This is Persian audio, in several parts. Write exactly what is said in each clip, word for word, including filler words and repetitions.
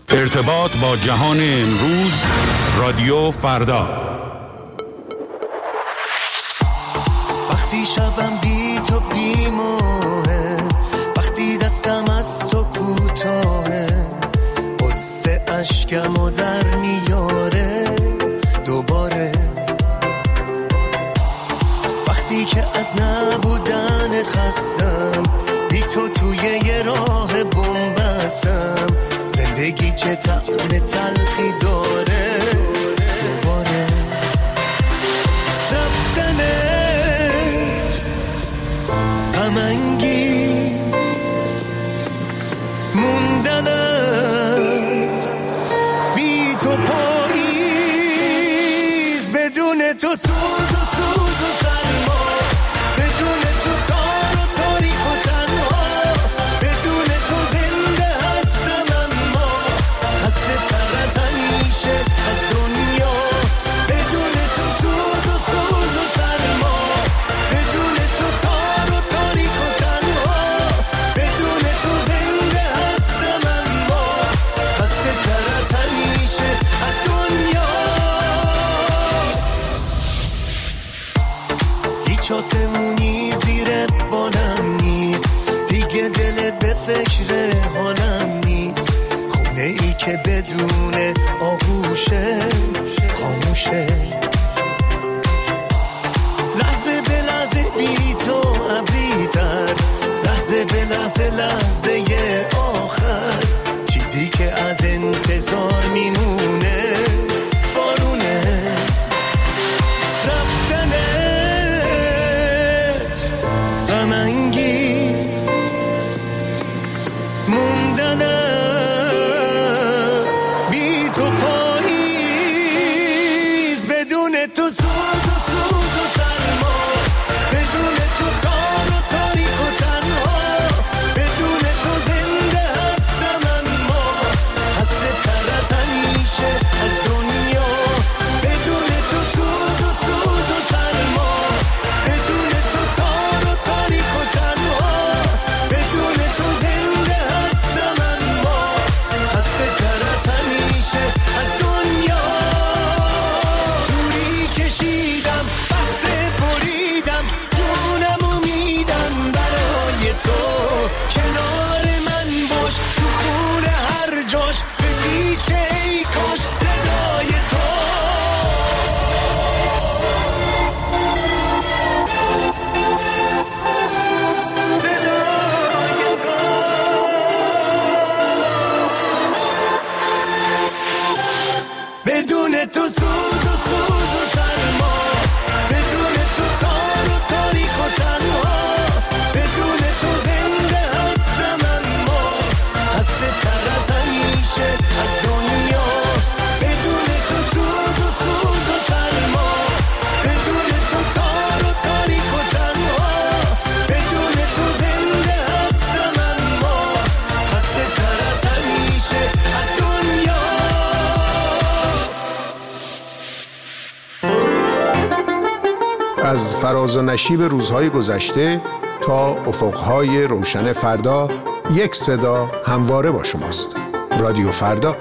ارتباط با جهان امروز، رادیو فردا. وقتی شبم بی تو بی ماهه، وقتی دستم از تو کوتاهه، قصه اشکمو در میاره دوباره. وقتی که از نبودن خستم، بی تو توی یه راه بنبستم، زندگی چه طعم تلخی داره دوباره. رفتنت غم انگیز، موندنت بی تو پاییز، بدون تو سوز و سوز و سرما، بدون تو تار و تاریک و تنها، بدون تو زنده هستم اما خسته تر از همیشه از دنیا. بدون تو سوز و سوز و سرما، بدون تو تار و تاریک و تنها، بدون تو زنده هستم اما خسته تر از همیشه از دنیا. هیچ آسمونی زیر بالم نیست، دیگه دلت به فکر حالم نیست، خونه ای که بدون آغوشه خاموشه. لحظه به لحظه بی تو ابری‌تر، لحظه به لحظه لحظه آخر، چیزی که از انتظار میمونه بارونه. رفتنت غم انگیز، موندنت بی تو پاییز، بدون تو سوز و سوز و سرما، بدون تو تار و تاریک و تنها، بدون تو زنده هستم اما خسته تر از همیشه از دنیا. بدون تو سوز و سوز و سرما، بدون تو تار و تاریک و تنها، بدون تو زنده هستم اما خسته تر از همیشه از دنیا. دوری کشیدم، بحث بریدم، جونمو میدم برای تو، کنار من باش تو خونه هر جاش، به پیچه ای کاش صدای تو. بدون تو سوز و سوز و سرما، بدون تو تار و تاریک و تنها، بدون تو زنده هستم اما خسته تر از همیشه از دنیا. بدون تو سوز و سوز و سرما، بدون تو تار و تاریک و تنها، بدون تو زنده هستم اما خسته تر از همیشه از دنیا. از فراز و نشیب روزهای گذشته تا افقهای روشن فردا، یک صدا همواره با شماست. رادیو فردا.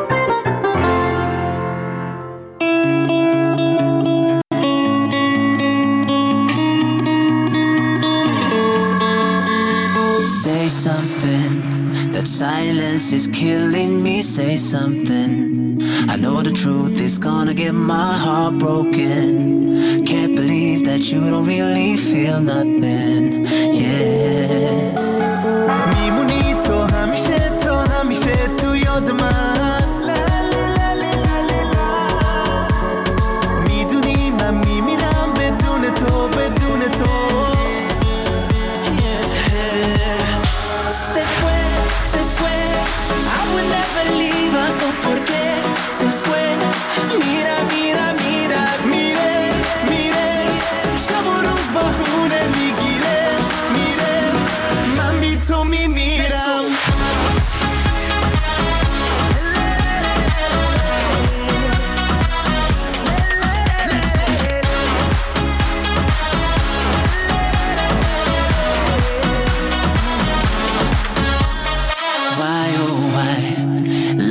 Say something, that silence is killing me. Say something, I know the truth is gonna get my heart broken. Can't believe that you don't really feel nothing, yeah. میمونی تو همیشه، تو همیشه تو یاد من، میدونی من میمیرم بدون تو، بدون تو. Se fue, se fue, I would never leave her, so por qué se fue? Mira, mira, mira, میره میره، شب و روز بهونه میگیره، میره. من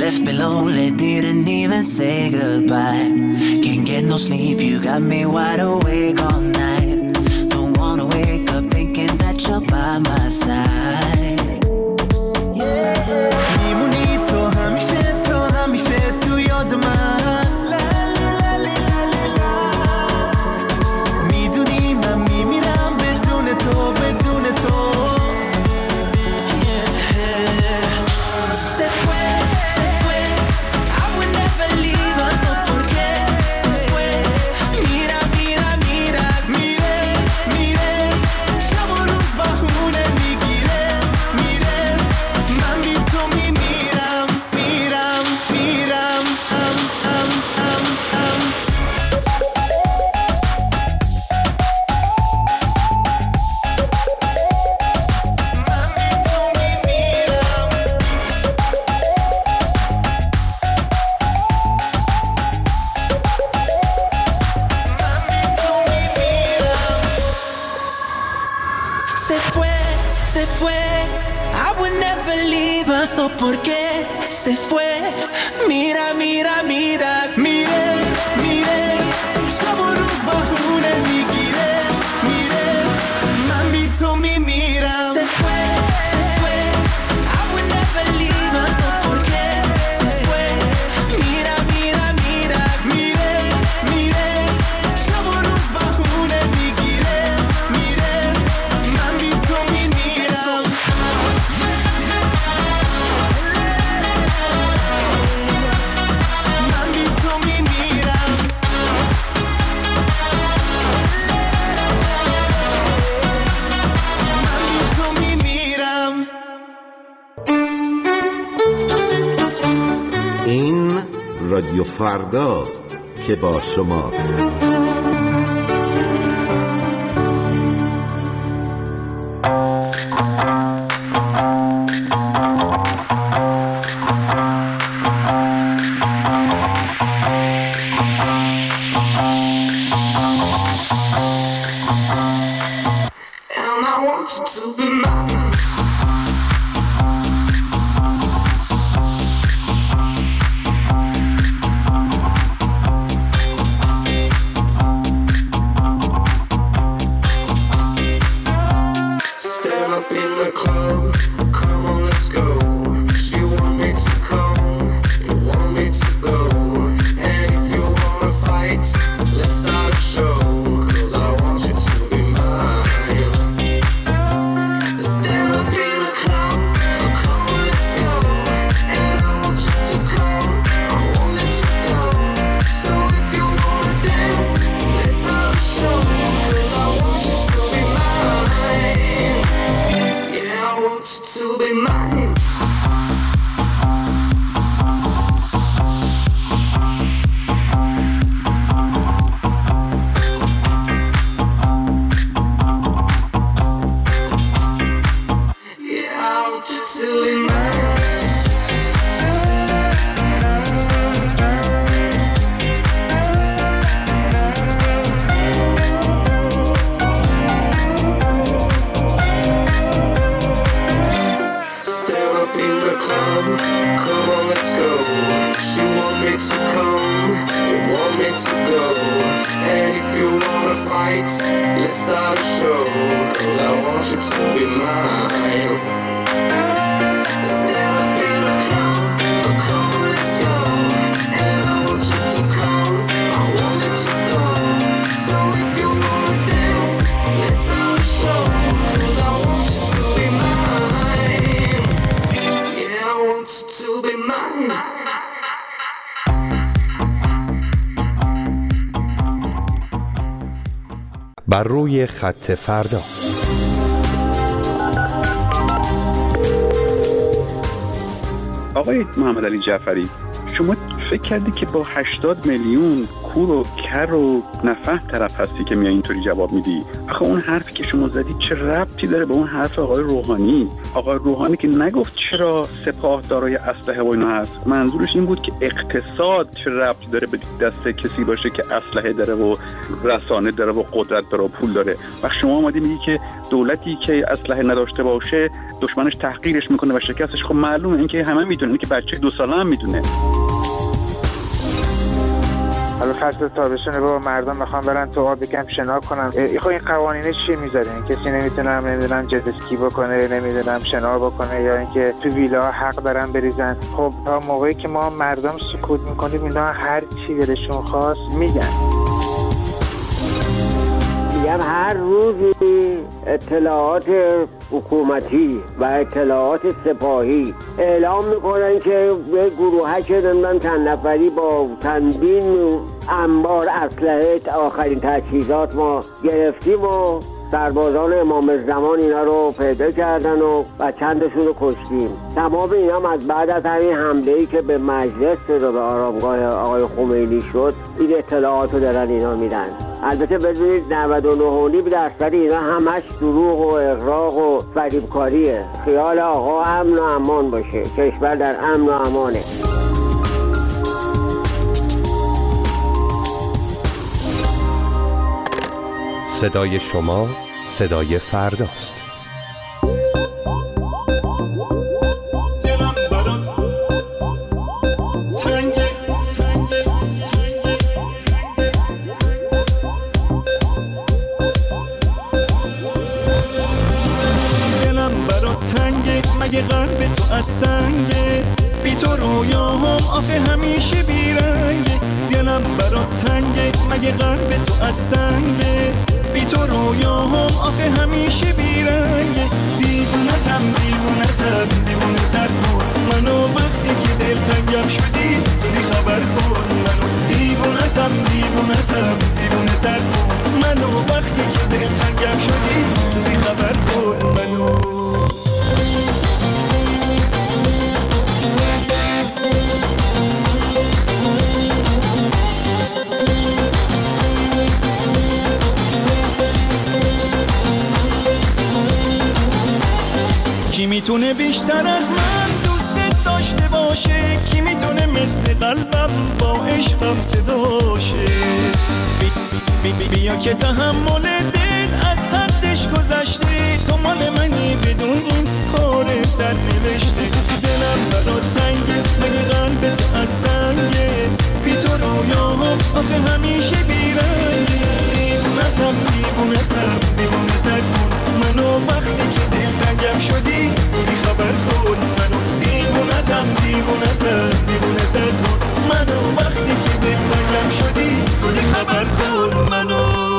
left me lonely, didn't even say goodbye. Can't get no sleep, you got me wide awake all night. Don't wanna wake up thinking that you're by my side. میمونی تو همیشه تو همیشه تو یاد من. میدونی من میمیرم بدون تو بدون تو. Se fue, se fue, I would never leave her, so por qué se fue? Mira, mira, mira, میره میره شب و روز بهونه میگیره میره من بی تو میمیرم میرم میرم ام ام ام ام من بی تو میمیرم من بی تو میمیرم se fue, se fue, I would never leave her, so por qué se fue? Mira, mira, mira, میره میره شب و روز بهونه میگیره میره من بی تو میمیرم se fue, se fue, I would never leave her, so por qué se fue? Mira, mira, mira, میره میره شب و روز بهونه میگیره میره من بی تو میمیرم من بی تو میمیرم من بی تو میمیرم این رادیو فرداست که با شماست. And I want you to be mine. Stand up in the club, come on, let's go. She want me to come, you want me to go. And if you wanna fight, let's start a show. 'Cause I want you to be mine. Stand up in the club, come on, let's go. And I want you to come, I won't let you go. So if you wanna dance, let's start a show. 'Cause I want you to be mine. Yeah, I want you to be mine. Yeah, I want you to be mine. Stand up in the club, come on, let's go. She want me to come, you want me to go. And if you wanna fight, let's start a show. 'Cause I want you to be mine. Stand up in the club, come on, let's go. And I want you to come, I won't let you go. So if you wanna dance, let's start a show. 'Cause I want you to be mine. Yeah, I want you to be mine. بر روی خط فردا. آقای محمد علی جعفری، شما فکر کردی که با هشتاد میلیون کور و کر و نفهم طرف هستی که میای اینطوری جواب میدی. آخه اون حرفی که شما زدی چه ربطی داره به اون حرف آقای روحانی؟ آقای روحانی که نگفت چرا سپاه دارای اسلحه و اینا هست، منظورش این بود که اقتصاد چه ربطی داره به دست کسی باشه که اسلحه داره و رسانه داره و قدرت داره و پول داره. و شما اومدی میگی که دولتی که اسلحه نداشته باشه دشمنش تحقیرش میکنه و شکستش. خب معلومه این که همه میدونن، که بچه دو ساله هم میدونه. حالا فصل تابستونه با مردم میخوان برن تو آب یکم شنا کنن. خب این قوانینه چی میذارین؟ کسی نمیتونه هم نمیدونم جت اسکی بکنه، نمیدونم شنا بکنه، یا اینکه تو ویلا حق دارن بریزن. خب تا موقعی که ما مردم سکوت میکنیم اینا هر چی دلشون خواست میگن. میگم هر روزی اطلاعات حکومتی و اطلاعات سپاهی اعلام میکنن که به گروهک نمیدونم چند نفری با چندین انبار اسلحه آخرین تجهیزات ما گرفتیم و سربازان امام زمان اینا رو پیدا کردن و, و چندشون رو کشتیم. تمام اینا هم از بعد از همین حمله‌ای که به مجلس رو به آرامگاه آقای خمینی شد این اطلاعات رو دارن اینا میدن. البته بدونید نود و نه و نیم درصد اینا همش دروغ و اغراق و فریبکاریه. خیال آقا امن و امان باشه، کشور در امن و امانه. صدای شما صدای فرداست. مگه قلب تو از سنگه، بی تو رویاهم آخه همیشه بیرنگه. دلم برات تنگه مگه قلب تو از سنگه، بی تو رویاهم آخه همیشه بیرنگه. دیوونتم دیوونتم دیوونه تر کن منو، وقتی که دلتنگم شدی زودی خبر کن منو. دیوونتم دیوونتم دیوونه تر کن منو، وقتی که دلتنگم شدی زودی خبر کن منو. کی میتونه بیشتر از من دوست داشته باشه؟ کی میتونه مثل قلبم با عشقم صداشه؟ بی بی بی بیا که تحمل دل از حدش گذشته، تو مال منی بدون این کار سر نوشته. دلم برات تنگه مگه قلبت از سنگه، بی تو رویاهم آخه همیشه بیرنگه. دیوونتم دیوونتم دیوونتر کن منو، وقتی که دلتنگم شدی زودی خبر کن منو. دیوونتم دیوونتم دیوونتر کن منو، وقتی که دلتنگم شدی زودی خبر کن منو.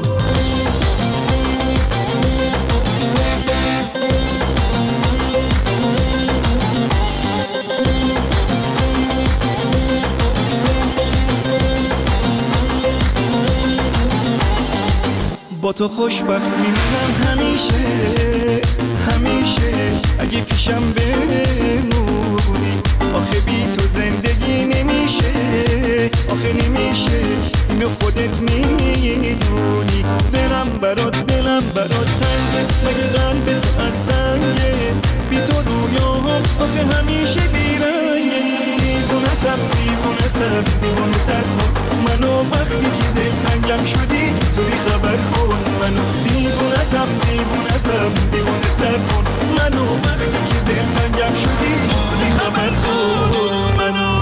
با تو خوشبخت میمونم همیشه همیشه، اگه پیشم بمونی. آخه بی تو زندگی نمیشه آخه نمیشه، اینو خودت میدونی. دلم برات دلم برات تنگه مگه قلبت از سنگه، بی تو رویاهم آخه همیشه بیرنگه. دیوونتم دیوونتم دیوونتر کن منو، وقتی که دلتنگم شدی زودی خبر کن منو. دیوونتم دیوونتم دیوونتر کن منو، وقتی که دلتنگم شدی زودی خبر کن منو.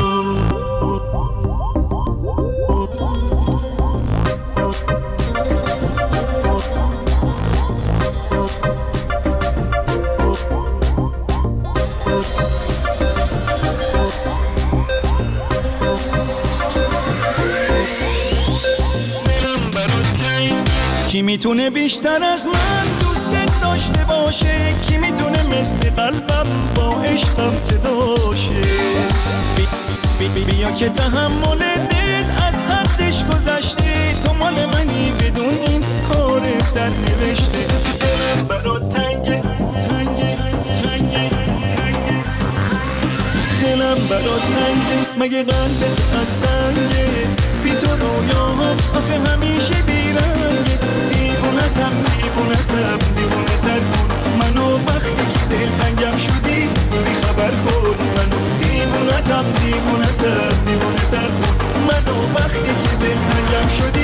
کی میتونه بیشتر از من دوست داشته باشه؟ کی میتونه مثل قلبم با عشقم صداشه؟ بی بی بی بیا که تحمل دل از حدش گذشته، تو مال منی بدون این کار سر نوشته. دلم برات تنگه تنگه تنگه تنگه، دلم برات تنگه مگه قلبت از سنگه، بی تو رویاها آخه همیشه بیرنگه. دیوونتم دیوونتم دیوونه تر کن منو، وقتی که دلتنگم شدی زودی خبر کن منو. دیوونتم دیوونتم دیوونه تر کن منو، وقتی که دلتنگم شدی